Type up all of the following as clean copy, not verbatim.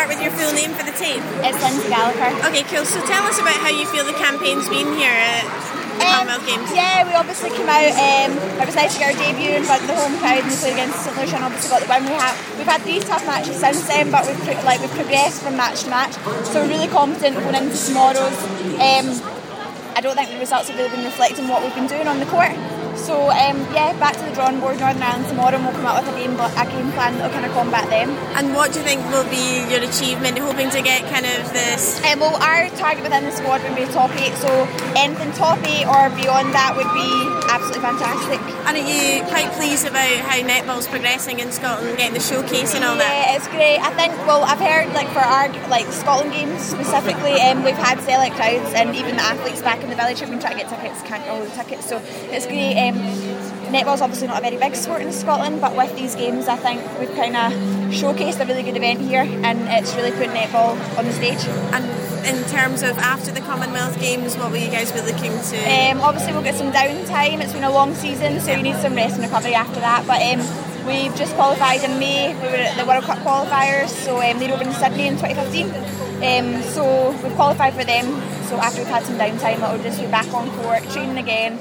start with your full name for the tape? It's Lindsay Gallagher. Okay, cool. So tell us about how you feel the campaign's been here at the Commonwealth Games. Yeah, we obviously came out. We're decided to get our debut in front of the home crowd, and we played against St Lucia and obviously got the win. We've had 3 tough matches since then, but we've progressed from match to match. So we're really confident going into tomorrow's. I don't think the results have really been reflecting what we've been doing on the court. So back to the drawing board, Northern Ireland tomorrow, and we'll come out with a game plan that will kind of combat them. And what do you think will be your achievement, hoping to get kind of this? Well, our target within the squad would be top 8, so anything top 8 or beyond that would be absolutely fantastic. And are you quite pleased about how netball's progressing in Scotland, getting the showcase and all that? Yeah, it's great. I think, I've heard for our Scotland games specifically, we've had sellout crowds, and even the athletes back in the village have been trying to get tickets, can't get all the tickets, so it's great. Netball's obviously not a very big sport in Scotland, but with these games I think we've kind of showcased a really good event here, and it's really put netball on the stage. And in terms of after the Commonwealth Games, what will you guys be looking to? Obviously we'll get some downtime. It's been a long season, so you need some rest and recovery after that, but we've just qualified in May. We were at the World Cup qualifiers, so they're over in Sydney in 2015, so we've qualified for them. So after we've had some downtime, we'll just be back on court, training again,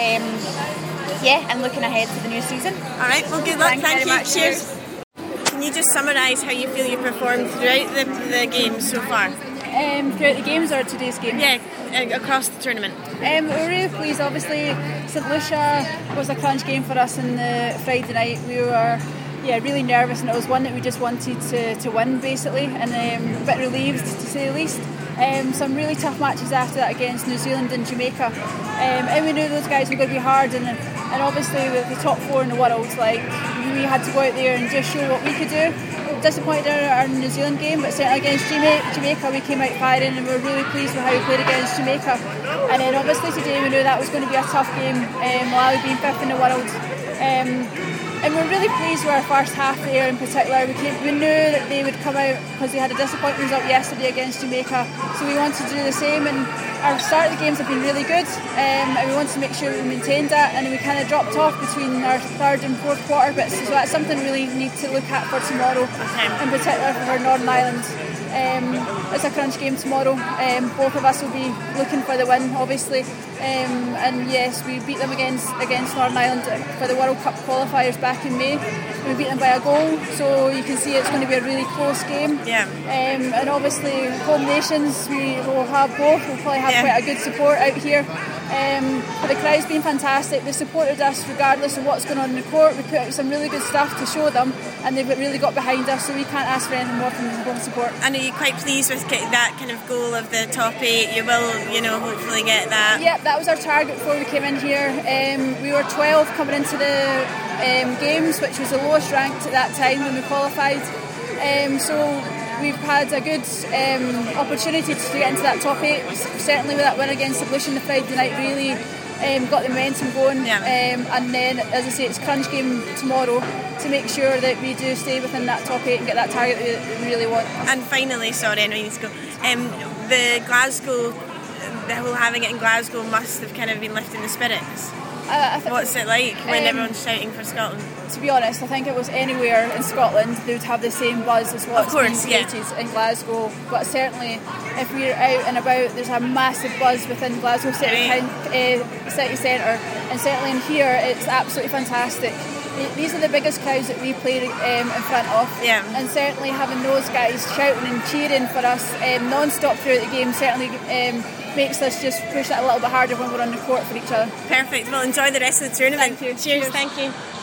and looking ahead to the new season. Alright, well good luck, thank you. Much. Cheers. Can you just summarise how you feel you performed throughout the games so far? Throughout the games or today's game? Yeah, across the tournament. We're really pleased. Obviously St Lucia was a crunch game for us on the Friday night. We were really nervous, and it was one that we just wanted to win basically, and a bit relieved to say the least. Some really tough matches after that against New Zealand and Jamaica, and we knew those guys were going to be hard, and obviously with the top 4 in the world, we had to go out there and just show what we could do. Disappointed in our New Zealand game, but certainly against Jamaica we came out firing, and we were really pleased with how we played against Jamaica. And then obviously today we knew that was going to be a tough game, Malawi being 5th in the world. And we're really pleased with our first half there in particular. We knew that they would come out because they had a disappointing result yesterday against Jamaica, so we wanted to do the same, and our start of the games have been really good, and we wanted to make sure we maintained that, and we kind of dropped off between our 3rd and 4th quarter bits, so that's something we really need to look at for tomorrow, in particular for Northern Ireland. It's a crunch game tomorrow. Both of us will be looking for the win, obviously. And yes, we beat them against Northern Ireland for the World Cup qualifiers back in May. We beat them by a goal, so you can see it's going to be a really close game. Yeah. And obviously, home nations, we will have both. We'll probably have quite a good support out here. But the crowd's been fantastic. They supported us regardless of what's going on in the court. We put out some really good stuff to show them, and they've really got behind us, so we can't ask for anything more from the home support. And are you quite pleased with that kind of goal of the top 8? You will, hopefully get that. Yep, that was our target before we came in here. We were 12 coming into the games, which was the lowest ranked at that time when we qualified. So we've had a good opportunity to get into that top 8. Certainly with that win against St Lucia on the Friday night, really got the momentum going. Yeah. And then, as I say, it's crunch game tomorrow to make sure that we do stay within that top 8 and get that target that we really want. And finally, I need to go. The Glasgow, the whole having it in Glasgow must have kind of been lifting the spirits. What's it like when everyone's shouting for Scotland? To be honest, I think it was anywhere in Scotland they would have the same buzz as what's being created in Glasgow. But certainly, if we're out and about, there's a massive buzz within Glasgow city centre, and certainly in here, it's absolutely fantastic. These are the biggest crowds that we play in front of, and certainly having those guys shouting and cheering for us non-stop throughout the game certainly makes us just push that a little bit harder when we're on the court for each other. Perfect. Well, enjoy the rest of the tournament. Thank you. Cheers. Thank you.